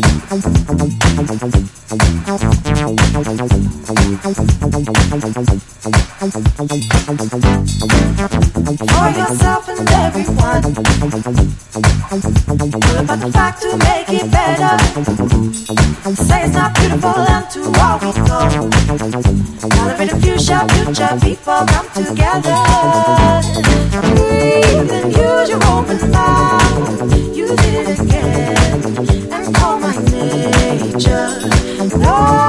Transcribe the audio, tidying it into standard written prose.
For yourself and everyone. Good about the fact to make it better. Say it's not beautiful and to all we go. Celebrate the future people come together. Breathe and use your open mouth. You did it again. And call my nature. No.